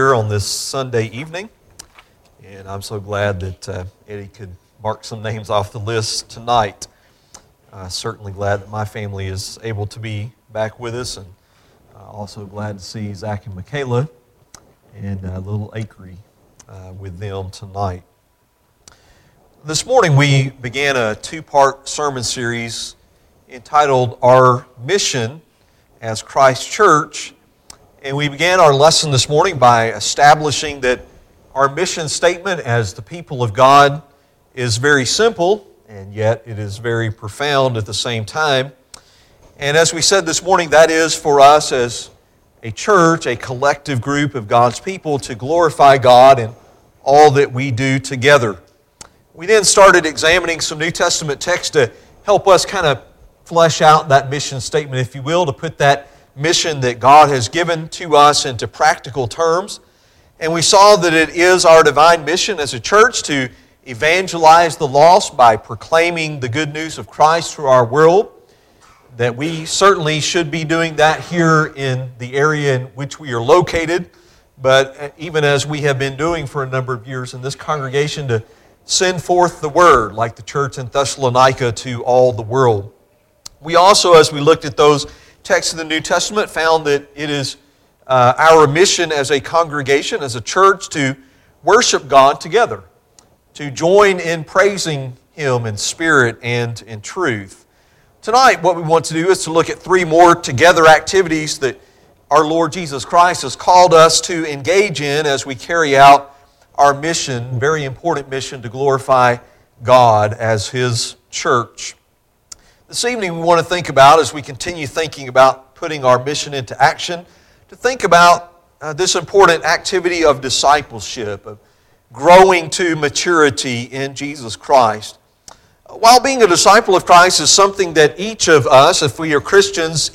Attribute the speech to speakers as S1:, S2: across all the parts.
S1: Here on this Sunday evening, and I'm so glad that Eddie could mark some names off the list tonight. Certainly glad that my family is able to be back with us, and also glad to see Zach and Michaela and little Akery with them tonight. This morning we began a two-part sermon series entitled Our Mission as Christ Church. And we began our lesson this morning by establishing that our mission statement as the people of God is very simple, and yet it is very profound at the same time. And as we said this morning, that is for us as a church, a collective group of God's people, to glorify God in all that we do together. We then started examining some New Testament texts to help us kind of flesh out that mission statement, if you will, to put that mission that God has given to us into practical terms. And we saw that it is our divine mission as a church to evangelize the lost by proclaiming the good news of Christ through our world, that we certainly should be doing that here in the area in which we are located, but even as we have been doing for a number of years in this congregation, to send forth the word like the church in Thessalonica to all the world. We also, as we looked at those texts of the New Testament, found that it is our mission as a congregation, as a church, to worship God together, to join in praising Him in spirit and in truth. Tonight, what we want to do is to look at three more together activities that our Lord Jesus Christ has called us to engage in as we carry out our mission, very important mission, to glorify God as His church. This evening we want to think about, as we continue thinking about putting our mission into action, to think about this important activity of discipleship, of growing to maturity in Jesus Christ. While being a disciple of Christ is something that each of us, if we are Christians,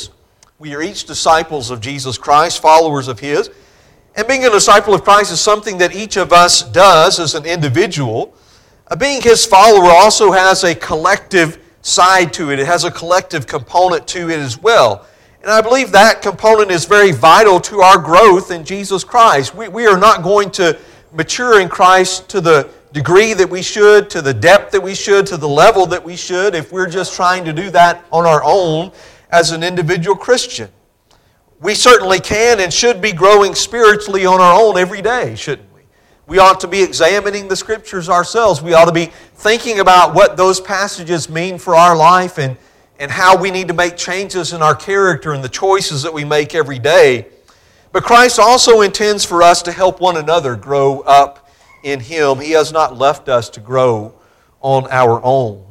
S1: we are each disciples of Jesus Christ, followers of His, and being a disciple of Christ is something that each of us does as an individual. Being His follower also has a collective side to it. It has a collective component to it as well. And I believe that component is very vital to our growth in Jesus Christ. We are not going to mature in Christ to the degree that we should, to the depth that we should, to the level that we should, if we're just trying to do that on our own as an individual Christian. We certainly can and should be growing spiritually on our own every day, shouldn't we? We ought to be examining the Scriptures ourselves. We ought to be thinking about what those passages mean for our life and how we need to make changes in our character and the choices that we make every day. But Christ also intends for us to help one another grow up in Him. He has not left us to grow on our own.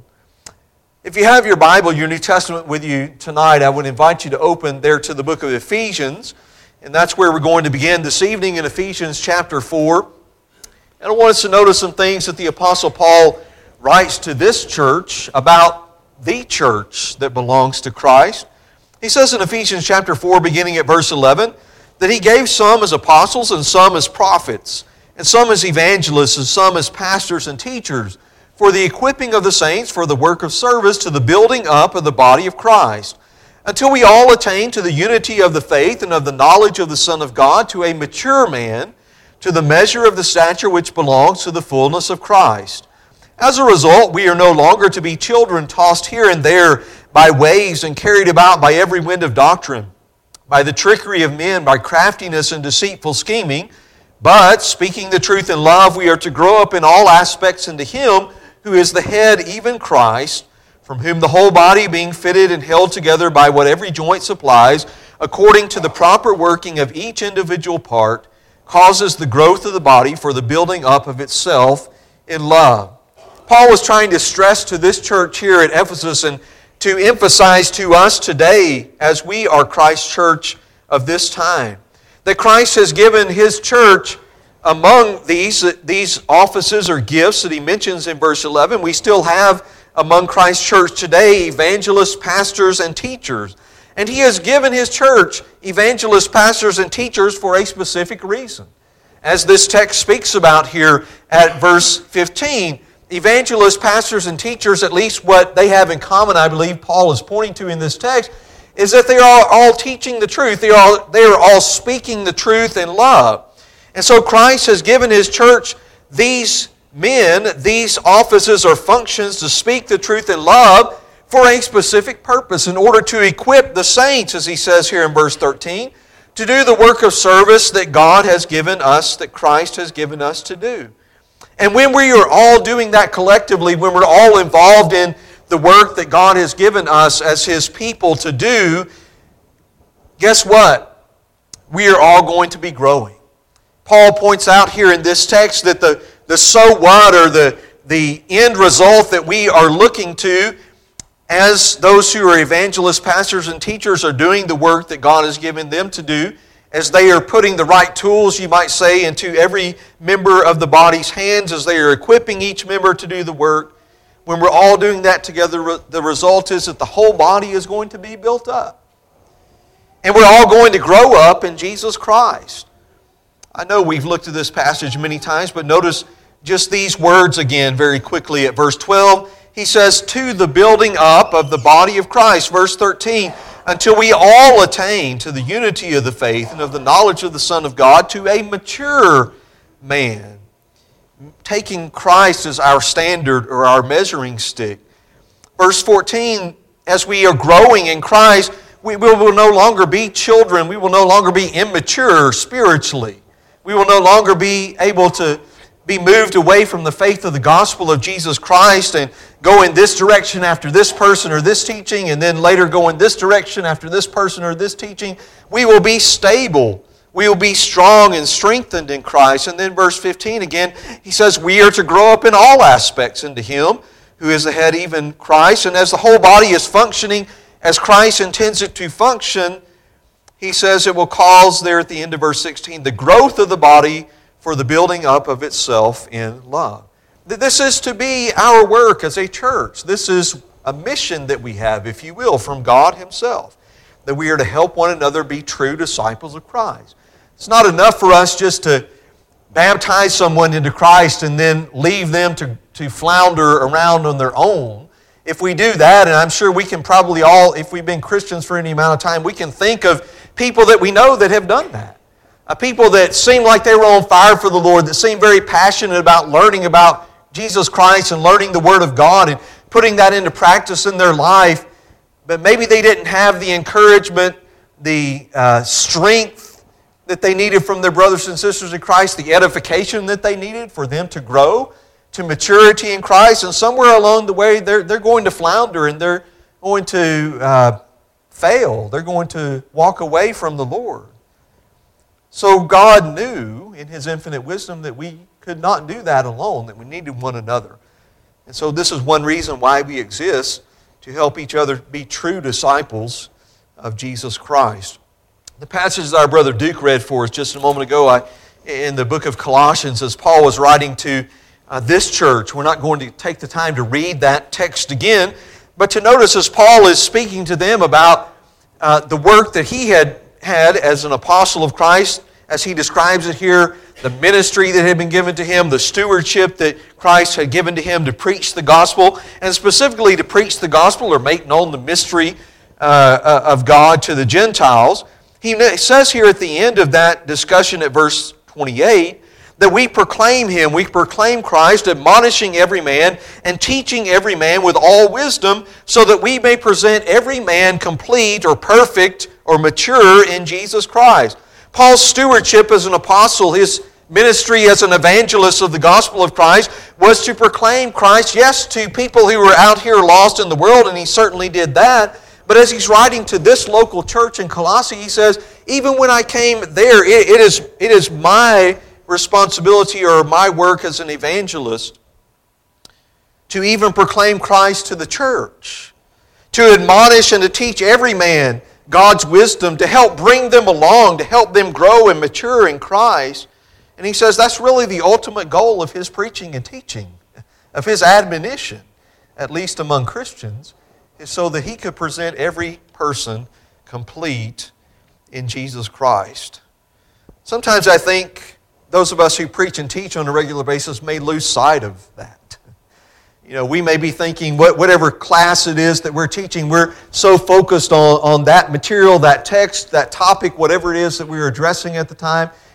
S1: If you have your Bible, your New Testament with you tonight, I would invite you to open there to the book of Ephesians. And that's where we're going to begin this evening, in Ephesians chapter 4. And I want us to notice some things that the Apostle Paul writes to this church about the church that belongs to Christ. He says in Ephesians chapter 4, beginning at verse 11, that He gave some as apostles and some as prophets, and some as evangelists and some as pastors and teachers, for the equipping of the saints, for the work of service, to the building up of the body of Christ, until we all attain to the unity of the faith and of the knowledge of the Son of God, to a mature man, to the measure of the stature which belongs to the fullness of Christ. As a result, we are no longer to be children tossed here and there by waves and carried about by every wind of doctrine, by the trickery of men, by craftiness and deceitful scheming. But, speaking the truth in love, we are to grow up in all aspects into Him who is the head, even Christ, from whom the whole body, being fitted and held together by what every joint supplies, according to the proper working of each individual part, causes the growth of the body for the building up of itself in love. Paul was trying to stress to this church here at Ephesus and to emphasize to us today, as we are Christ's church of this time, that Christ has given His church among these offices or gifts that he mentions in verse 11. We still have among Christ's church today evangelists, pastors, and teachers. And He has given His church evangelists, pastors, and teachers for a specific reason. As this text speaks about here at verse 15, evangelists, pastors, and teachers, at least what they have in common, I believe Paul is pointing to in this text, is that they are all teaching the truth. They are all speaking the truth in love. And so Christ has given His church these men, these offices or functions to speak the truth in love for a specific purpose, in order to equip the saints, as He says here in verse 13, to do the work of service that God has given us, that Christ has given us to do. And when we are all doing that collectively, when we're all involved in the work that God has given us as His people to do, guess what? We are all going to be growing. Paul points out here in this text that the so what, or the end result that we are looking to as those who are evangelists, pastors, and teachers are doing the work that God has given them to do, as they are putting the right tools, you might say, into every member of the body's hands, as they are equipping each member to do the work, when we're all doing that together, the result is that the whole body is going to be built up. And we're all going to grow up in Jesus Christ. I know we've looked at this passage many times, but notice just these words again very quickly at verse 12. He says, to the building up of the body of Christ. Verse 13, until we all attain to the unity of the faith and of the knowledge of the Son of God, to a mature man. Taking Christ as our standard or our measuring stick. Verse 14, as we are growing in Christ, we will no longer be children. We will no longer be immature spiritually. We will no longer be able to be moved away from the faith of the gospel of Jesus Christ and go in this direction after this person or this teaching, and then later go in this direction after this person or this teaching. We will be stable. We will be strong and strengthened in Christ. And then verse 15 again, he says, we are to grow up in all aspects into Him who is the head, even Christ. And as the whole body is functioning as Christ intends it to function, he says it will cause, there at the end of verse 16, the growth of the body for the building up of itself in love. This is to be our work as a church. This is a mission that we have, if you will, from God Himself, that we are to help one another be true disciples of Christ. It's not enough for us just to baptize someone into Christ and then leave them to flounder around on their own. If we do that, and I'm sure we can probably all, if we've been Christians for any amount of time, we can think of people that we know that have done that. People that seem like they were on fire for the Lord, that seem very passionate about learning about Jesus Christ and learning the Word of God and putting that into practice in their life, but maybe they didn't have the encouragement, the strength that they needed from their brothers and sisters in Christ, the edification that they needed for them to grow to maturity in Christ, and somewhere along the way they're going to flounder and they're going to fail. They're going to walk away from the Lord. So God knew in His infinite wisdom that we could not do that alone, that we needed one another. And so this is one reason why we exist, to help each other be true disciples of Jesus Christ. The passage that our brother Duke read for us just a moment ago in the book of Colossians, as Paul was writing to this church, we're not going to take the time to read that text again, but to notice as Paul is speaking to them about the work that he had as an apostle of Christ, as he describes it here, the ministry that had been given to him, the stewardship that Christ had given to him to preach the gospel, and specifically to preach the gospel or make known the mystery of God to the Gentiles. He says here at the end of that discussion at verse 28 that we proclaim Him, we proclaim Christ, admonishing every man and teaching every man with all wisdom, so that we may present every man complete or perfect or mature in Jesus Christ. Paul's stewardship as an apostle, his ministry as an evangelist of the gospel of Christ, was to proclaim Christ, yes, to people who were out here lost in the world, and he certainly did that. But as he's writing to this local church in Colossae, he says, even when I came there, it is my responsibility or my work as an evangelist to even proclaim Christ to the church, to admonish and to teach every man God's wisdom, to help bring them along, to help them grow and mature in Christ. And he says that's really the ultimate goal of his preaching and teaching, of his admonition, at least among Christians, is so that he could present every person complete in Jesus Christ. Sometimes I think those of us who preach and teach on a regular basis may lose sight of that. You know, we may be thinking whatever class it is that we're teaching, we're so focused on that material, that text, that topic, whatever it is that we're addressing at the time.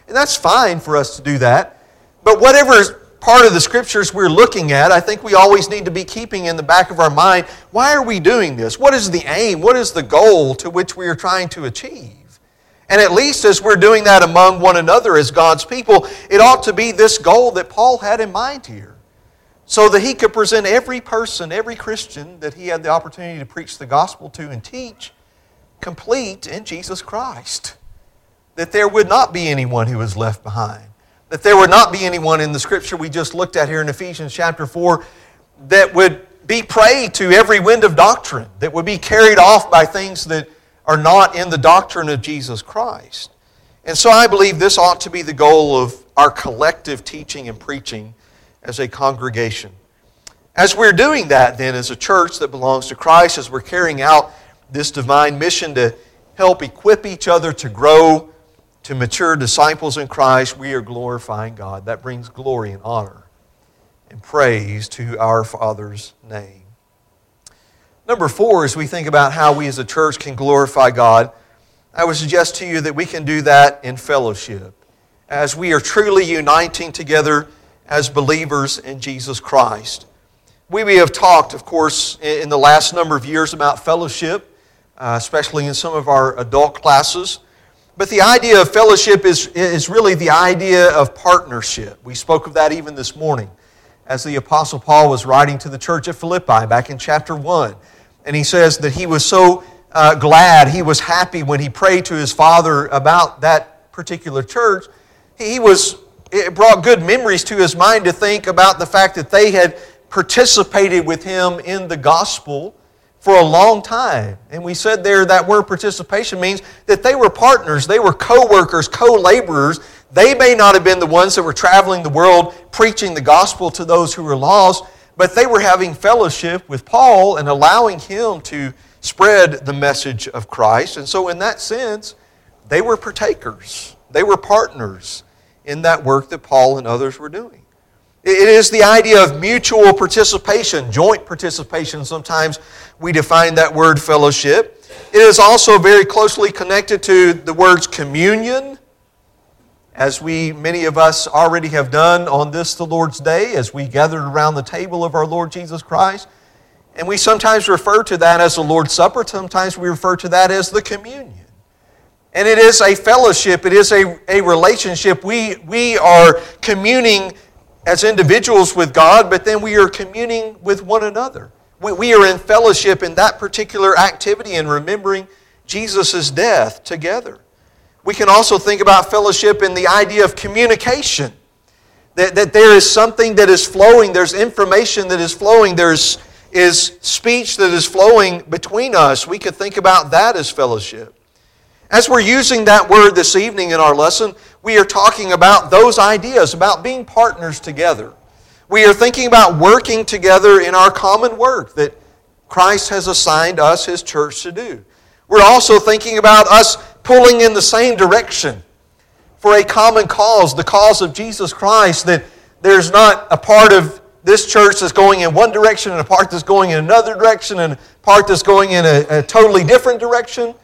S1: And that's fine for us to do that. But whatever part of the Scriptures we're looking at, I think we always need to be keeping in the back of our mind, why are we doing this? What is the aim? What is the goal to which we are trying to achieve? And at least as we're doing that among one another as God's people, it ought to be this goal that Paul had in mind here, so that he could present every person, every Christian that he had the opportunity to preach the gospel to and teach, complete in Jesus Christ. That there would not be anyone who was left behind. That there would not be anyone in the Scripture we just looked at here in Ephesians chapter 4 that would be prey to every wind of doctrine, that would be carried off by things that are not in the doctrine of Jesus Christ. And so I believe this ought to be the goal of our collective teaching and preaching as a congregation. As we're doing that then as a church that belongs to Christ, as we're carrying out this divine mission to help equip each other to grow to mature disciples in Christ, we are glorifying God. That brings glory and honor and praise to our Father's name. Number 4, as we think about how we as a church can glorify God, I would suggest to you that we can do that in fellowship, as we are truly uniting together as believers in Jesus Christ. We have talked, of course, in the last number of years about fellowship, especially in some of our adult classes. But the idea of fellowship is really the idea of partnership. We spoke of that even this morning as the Apostle Paul was writing to the church at Philippi back in chapter 1. And he says that he was so glad, he was happy when he prayed to his Father about that particular church. It brought good memories to his mind to think about the fact that they had participated with him in the gospel for a long time. And we said there that word participation means that they were partners, they were co-workers, co-laborers. They may not have been the ones that were traveling the world preaching the gospel to those who were lost, but they were having fellowship with Paul and allowing him to spread the message of Christ. And so in that sense, they were partakers. They were partners in that work that Paul and others were doing. It is the idea of mutual participation, joint participation. Sometimes we define that word fellowship. It is also very closely connected to the words communion, as many of us already have done on this, the Lord's Day, as we gathered around the table of our Lord Jesus Christ. And we sometimes refer to that as the Lord's Supper. Sometimes we refer to that as the communion. And it is a fellowship. It is a relationship. We are communing as individuals with God, but then we are communing with one another. We are in fellowship in that particular activity and remembering Jesus' death together. We can also think about fellowship in the idea of communication. That there is something that is flowing, there's information that is flowing, there is speech that is flowing between us. We could think about that as fellowship. As we're using that word this evening in our lesson, we are talking about those ideas, about being partners together. We are thinking about working together in our common work that Christ has assigned us, His church, to do. We're also thinking about us pulling in the same direction for a common cause, the cause of Jesus Christ, that there's not a part of this church that's going in one direction and a part that's going in another direction and a part that's going in a totally different direction.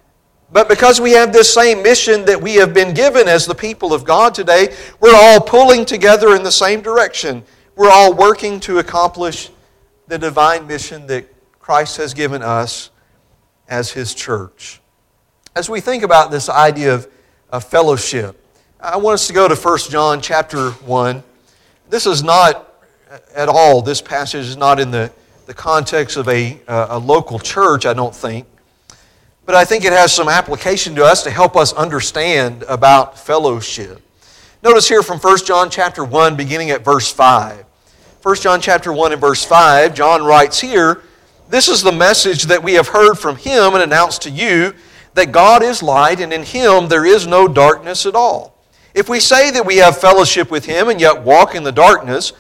S1: But because we have this same mission that we have been given as the people of God today, we're all pulling together in the same direction. We're all working to accomplish the divine mission that Christ has given us as His church. As we think about this idea of fellowship, I want us to go to 1 John chapter 1. This is not at all, this passage is not in the context of a local church, I don't think. But I think it has some application to us to help us understand about fellowship. Notice here from 1 John chapter 1, beginning at verse 5. 1 John chapter 1 and verse 5, John writes here, "This is the message that we have heard from Him and announced to you, that God is light, and in Him there is no darkness at all. If we say that we have fellowship with Him and yet walk in the darkness,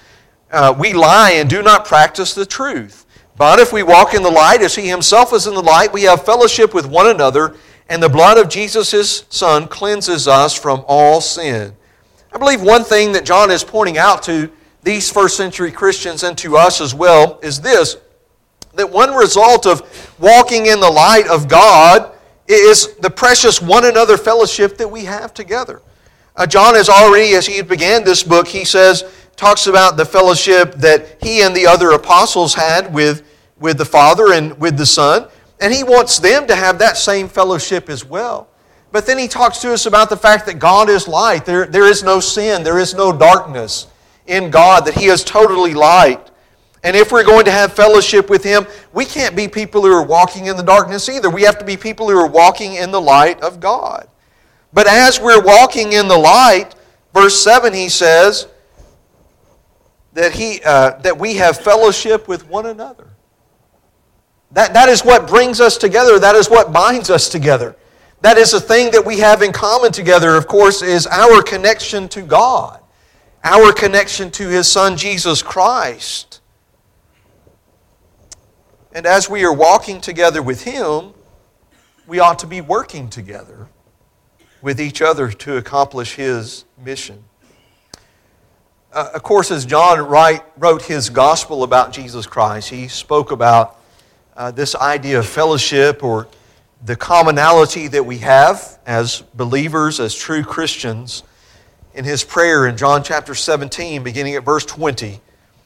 S1: we lie and do not practice the truth. But if we walk in the light as He Himself is in the light, we have fellowship with one another, and the blood of Jesus, His Son, cleanses us from all sin." I believe one thing that John is pointing out to these first century Christians and to us as well is this, that one result of walking in the light of God is the precious one another fellowship that we have together.
S2: John has already, as he began this book, he talks about the fellowship that he and the other apostles had with the Father and with the Son. And he wants them to have that same fellowship as well. But then he talks to us about the fact that God is light. There is no sin. There is no darkness in God, that He is totally light. And if we're going to have fellowship with Him, we can't be people who are walking in the darkness either. We have to be people who are walking in the light of God. But as we're walking in the light, verse 7, he says that we have fellowship with one another. That is what brings us together. That is what binds us together. That is the thing that we have in common together, of course, is our connection to God. Our connection to His Son, Jesus Christ. And as we are walking together with Him, we ought to be working together with each other to accomplish His mission. Of course, as John wrote his gospel about Jesus Christ, he spoke about this idea of fellowship, or the commonality that we have as believers, as true Christians, in his prayer in John chapter 17, beginning at verse 20.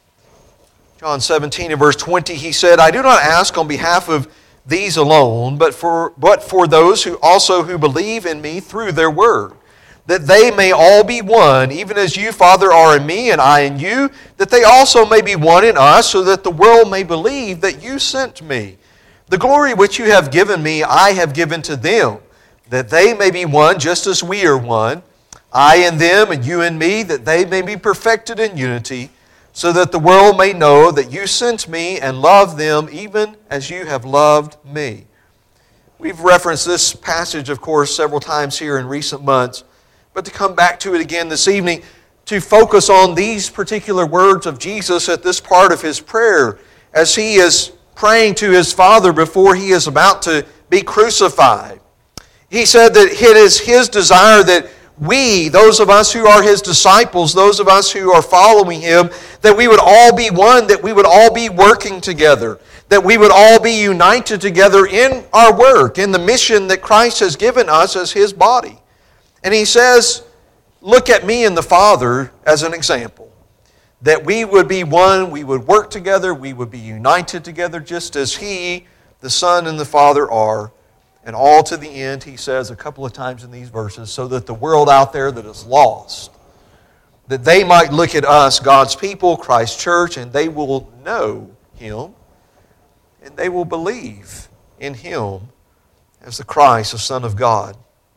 S2: John 17 and verse 20, he said, "I do not ask on behalf of these alone, but for those who believe in me through their word, that they may all be one, even as you, Father, are in me and I in you, that they also may be one in us, so that the world may believe that you sent me. The glory which you have given me, I have given to them, that they may be one just as we are one, I in them and you in me, that they may be perfected in unity, so that the world may know that you sent me and love them even as you have loved me." We've referenced this passage, of course, several times here in recent months, but to come back to it again this evening, to focus on these particular words of Jesus at this part of His prayer, as He is praying to His Father before He is about to be crucified. He said that it is His desire that we, those of us who are His disciples, those of us who are following Him, that we would all be one, that we would all be working together, that we would all be united together in our work, in the mission that Christ has given us as His body. And He says, look at me and the Father as an example, that we would be one, we would work together, we would be united together just as He, the Son, and the Father are. And all to the end, He says a couple of times in these verses, so that the world out there that is lost, that they might look at us, God's people, Christ's church, and they will know Him, and they will believe in Him as the Christ, the Son of God.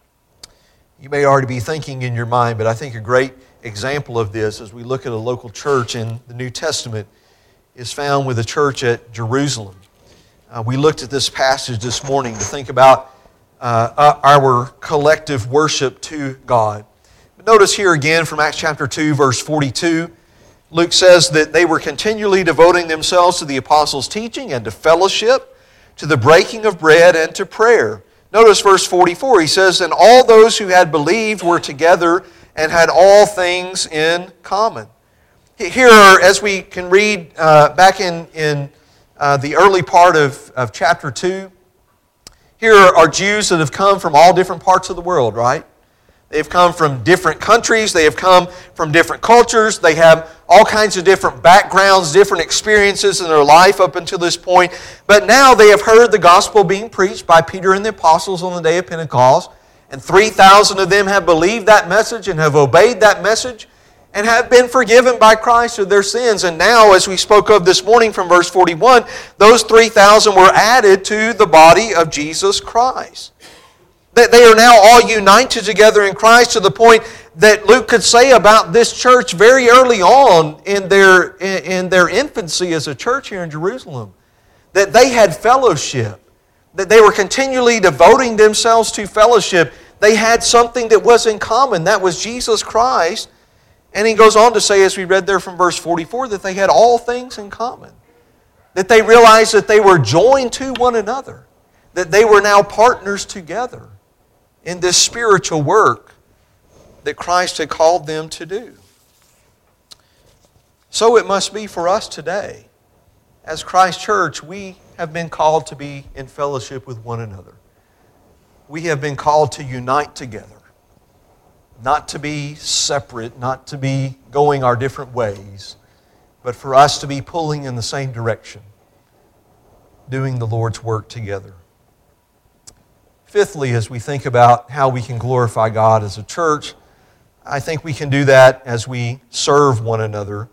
S2: You may already be thinking in your mind, but I think a great example of this as we look at a local church in the New Testament is found with the church at Jerusalem. We looked at this passage this morning to think about our collective worship to God. But notice here again from Acts chapter 2, verse 42, Luke says that they were continually devoting themselves to the apostles' teaching and to fellowship, to the breaking of bread and to prayer. Notice verse 44, he says, "And all those who had believed were together and had all things in common." Here, as we can read back in the early part of chapter 2, here are Jews that have come from all different parts of the world, right? They've come from different countries. They have come from different cultures. They have all kinds of different backgrounds, different experiences in their life up until this point. But now they have heard the gospel being preached by Peter and the apostles on the day of Pentecost. And 3,000 of them have believed that message and have obeyed that message and have been forgiven by Christ of their sins. And now, as we spoke of this morning from verse 41, those 3,000 were added to the body of Jesus Christ. They are now all united together in Christ to the point that Luke could say about this church very early on in their infancy as a church here in Jerusalem, that they had fellowship, that they were continually devoting themselves to fellowship. They had something that was in common. That was Jesus Christ. And he goes on to say, as we read there from verse 44, that they had all things in common. That they realized that they were joined to one another. That they were now partners together in this spiritual work that Christ had called them to do. So it must be for us today. As Christ Church, we have been called to be in fellowship with one another. We have been called to unite together. not to be separate, not to be going our different ways, but for us to be pulling in the same direction, doing the Lord's work together. Fifthly, as we think about how we can glorify God as a church, I think we can do that as we serve one another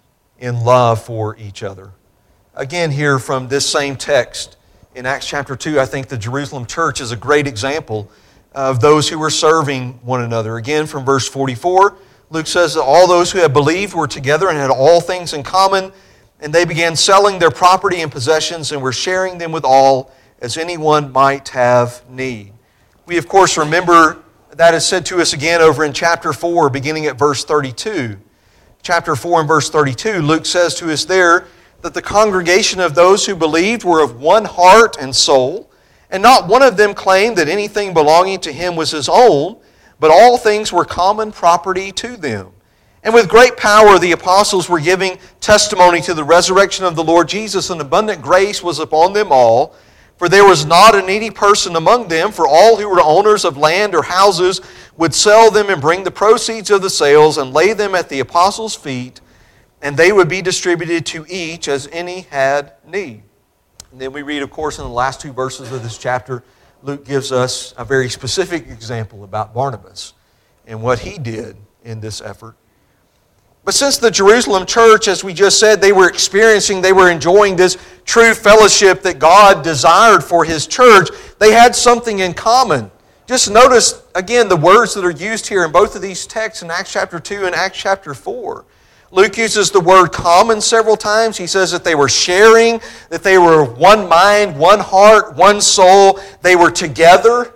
S2: in love for each other. Again, here from this same text in Acts chapter 2, I think the Jerusalem church is a great example of those who were serving one another. Again, from verse 44, Luke says that all those who had believed were together and had all things in common, and they began selling their property and possessions and were sharing them with all as anyone might have need. We, of course, remember that is said to us again over in chapter 4, beginning at verse 32. Chapter 4 and verse 32, Luke says to us there that the congregation of those who believed were of one heart and soul, and not one of them claimed that anything belonging to him was his own, but all things were common property to them. And with great power the apostles were giving testimony to the resurrection of the Lord Jesus, and abundant grace was upon them all. For there was not a needy person among them, for all who were owners of land or houses would sell them and bring the proceeds of the sales and lay them at the apostles' feet, and they would be distributed to each as any had need. And then we read, of course, in the last two verses of this chapter, Luke gives us a very specific example about Barnabas and what he did in this effort. But since the Jerusalem church, as we just said, they were enjoying this true fellowship that God desired for His church, they had something in common. Just notice, again, the words that are used here in both of these texts in Acts chapter 2 and Acts chapter 4. Luke uses the word common several times. He says that they were sharing, that they were one mind, one heart, one soul. They were together.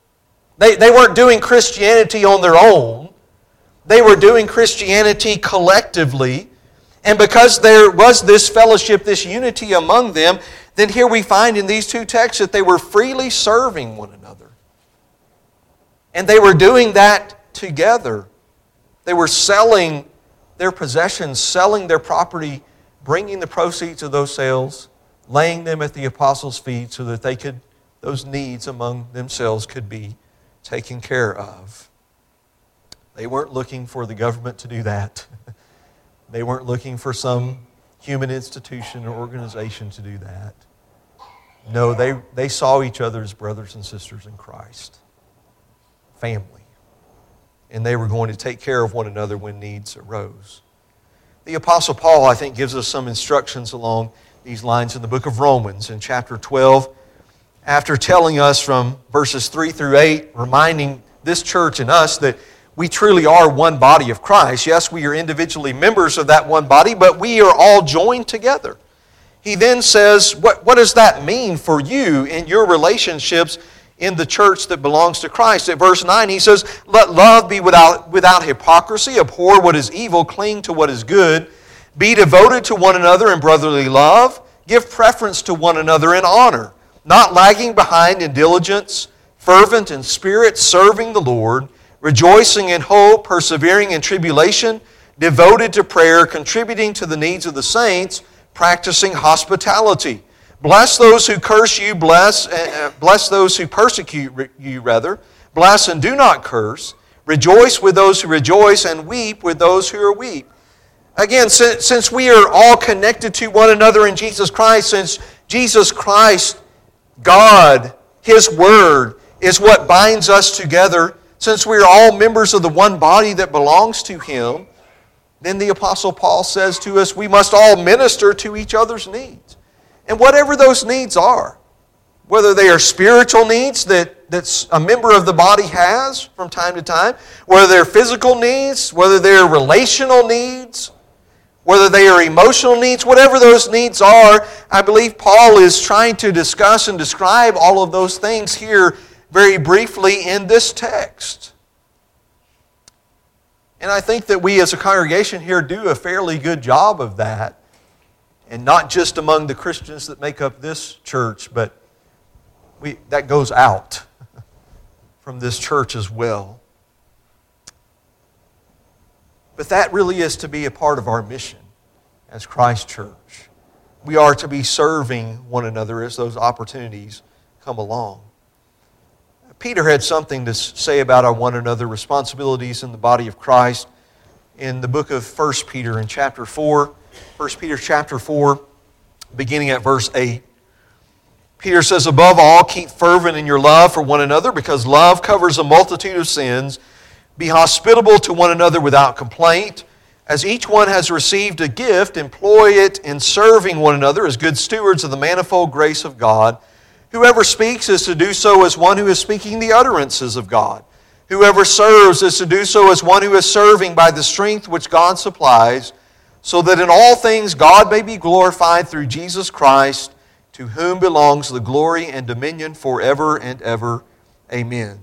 S2: They weren't doing Christianity on their own. They were doing Christianity collectively. And because there was this fellowship, this unity among them, then here we find in these two texts that they were freely serving one another. And they were doing that together. They were selling their possessions, selling their property, bringing the proceeds of those sales, laying them at the apostles' feet so that those needs among themselves could be taken care of. They weren't looking for the government to do that. They weren't looking for some human institution or organization to do that. No, they saw each other as brothers and sisters in Christ. Family. And they were going to take care of one another when needs arose. The Apostle Paul, I think, gives us some instructions along these lines in the book of Romans in chapter 12. After telling us from verses 3 through 8, reminding this church and us that we truly are one body of Christ. Yes, we are individually members of that one body, but we are all joined together. He then says, what does that mean for you in your relationships in the church that belongs to Christ? At verse 9, he says, let love be without hypocrisy, abhor what is evil, cling to what is good, be devoted to one another in brotherly love, give preference to one another in honor, not lagging behind in diligence, fervent in spirit, serving the Lord, rejoicing in hope, persevering in tribulation, devoted to prayer, contributing to the needs of the saints, practicing hospitality. Bless those who curse you, bless those who persecute you, rather. Bless and do not curse. Rejoice with those who rejoice, and weep with those who are weep. Again, since we are all connected to one another in Jesus Christ, since Jesus Christ, God, His Word, is what binds us together, since we are all members of the one body that belongs to Him, then the Apostle Paul says to us, we must all minister to each other's needs. And whatever those needs are, whether they are spiritual needs that a member of the body has from time to time, whether they're physical needs, whether they're relational needs, whether they are emotional needs, whatever those needs are, I believe Paul is trying to discuss and describe all of those things here very briefly in this text. And I think that we as a congregation here do a fairly good job of that. And not just among the Christians that make up this church, but that goes out from this church as well. But that really is to be a part of our mission as Christ Church. We are to be serving one another as those opportunities come along. Peter had something to say about our one another responsibilities in the body of Christ in the book of 1 Peter in chapter 4. 1 Peter chapter 4, beginning at verse 8. Peter says, "Above all, keep fervent in your love for one another, because love covers a multitude of sins. Be hospitable to one another without complaint. As each one has received a gift, employ it in serving one another as good stewards of the manifold grace of God. Whoever speaks is to do so as one who is speaking the utterances of God. Whoever serves is to do so as one who is serving by the strength which God supplies, so that in all things God may be glorified through Jesus Christ, to whom belongs the glory and dominion forever and ever. Amen."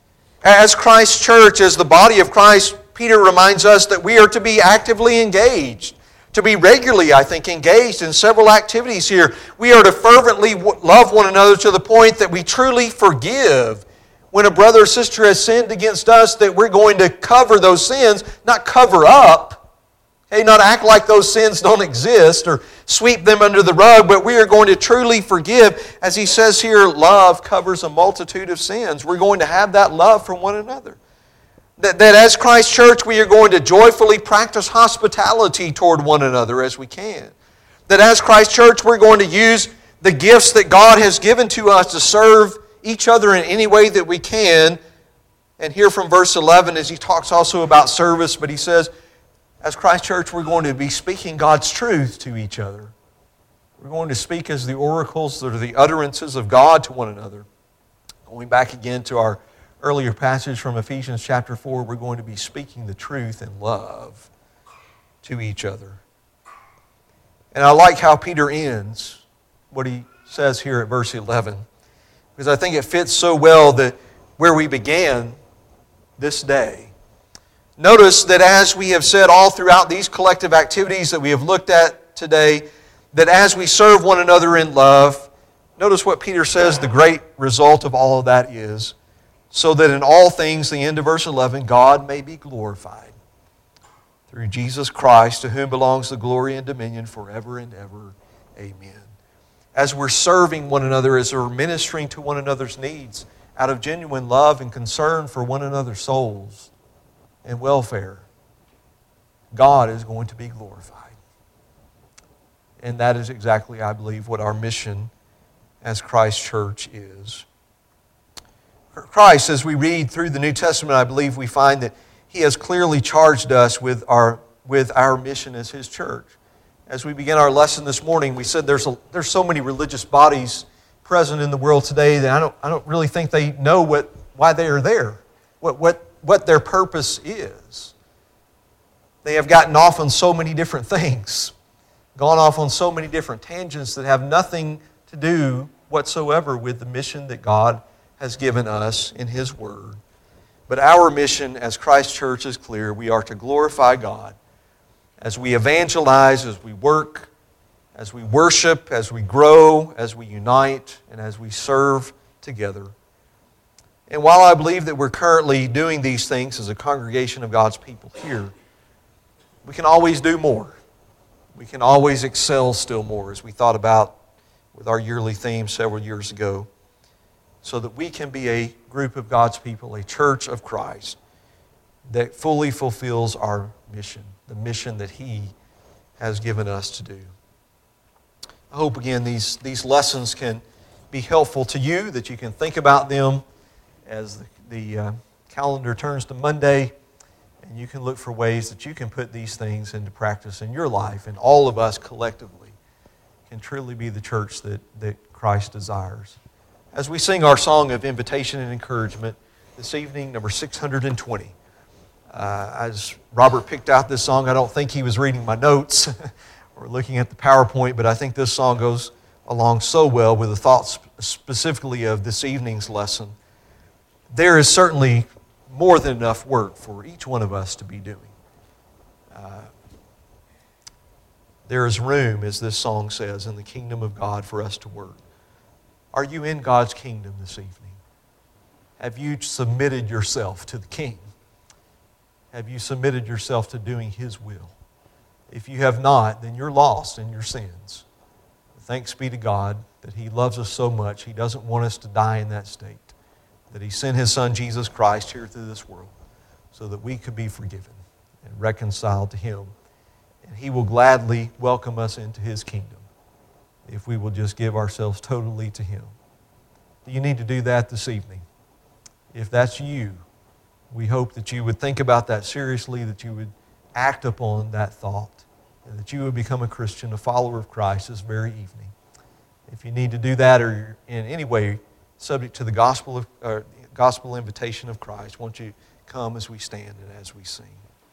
S2: As Christ's church, as the body of Christ, Peter reminds us that we are to be actively engaged, to be regularly, I think, engaged in several activities here. We are to fervently love one another to the point that we truly forgive. When a brother or sister has sinned against us, that we're going to cover those sins, not cover up. Not act like those sins don't exist or sweep them under the rug, but we are going to truly forgive. As he says here, love covers a multitude of sins. We're going to have that love for one another. That as Christ's church, we are going to joyfully practice hospitality toward one another as we can. That as Christ's church, we're going to use the gifts that God has given to us to serve each other in any way that we can. And here from verse 11, as he talks also about service, but he says, as Christ Church, we're going to be speaking God's truth to each other. We're going to speak as the oracles that are the utterances of God to one another. Going back again to our earlier passage from Ephesians chapter 4, we're going to be speaking the truth in love to each other. And I like how Peter ends what he says here at verse 11, because I think it fits so well that where we began this day. Notice that as we have said all throughout these collective activities that we have looked at today, that as we serve one another in love, notice what Peter says the great result of all of that is, so that in all things, the end of verse 11, God may be glorified through Jesus Christ, to whom belongs the glory and dominion forever and ever. Amen. As we're serving one another, as we're ministering to one another's needs, out of genuine love and concern for one another's souls and welfare, God is going to be glorified. And that is exactly, I believe, what our mission as Christ Church is. Christ, as we read through the New Testament, I believe we find that He has clearly charged us with our mission as His church. As we begin our lesson this morning, we said there's so many religious bodies present in the world today that I don't really think they know why they are there, what their purpose is. They have gotten off on so many different things, gone off on so many different tangents that have nothing to do whatsoever with the mission that God has given us in His Word. But our mission as Christ Church is clear. We are to glorify God as we evangelize, as we work, as we worship, as we grow, as we unite, and as we serve together. And while I believe that we're currently doing these things as a congregation of God's people here, we can always do more. We can always excel still more, as we thought about with our yearly theme several years ago, so that we can be a group of God's people, a church of Christ that fully fulfills our mission, the mission that He has given us to do. I hope, again, these lessons can be helpful to you, that you can think about them as the calendar turns to Monday, and you can look for ways that you can put these things into practice in your life, and all of us collectively can truly be the church that Christ desires. As we sing our song of invitation and encouragement this evening, number 620, as Robert picked out this song, I don't think he was reading my notes or looking at the PowerPoint, but I think this song goes along so well with the thoughts specifically of this evening's lesson. There is certainly more than enough work for each one of us to be doing. There is room, as this song says, in the kingdom of God for us to work. Are you in God's kingdom this evening? Have you submitted yourself to the King? Have you submitted yourself to doing His will? If you have not, then you're lost in your sins. Thanks be to God that He loves us so much, He doesn't want us to die in that state,
S1: that He sent His Son, Jesus Christ, here through this world so that we could be forgiven and reconciled to Him. And He will gladly welcome us into His kingdom if we will just give ourselves totally to Him. Do you need to do that this evening? If that's you, we hope that you would think about that seriously, that you would act upon that thought, and that you would become a Christian, a follower of Christ this very evening. If you need to do that or you're in any way subject to the gospel invitation of Christ, won't you come as we stand and as we sing?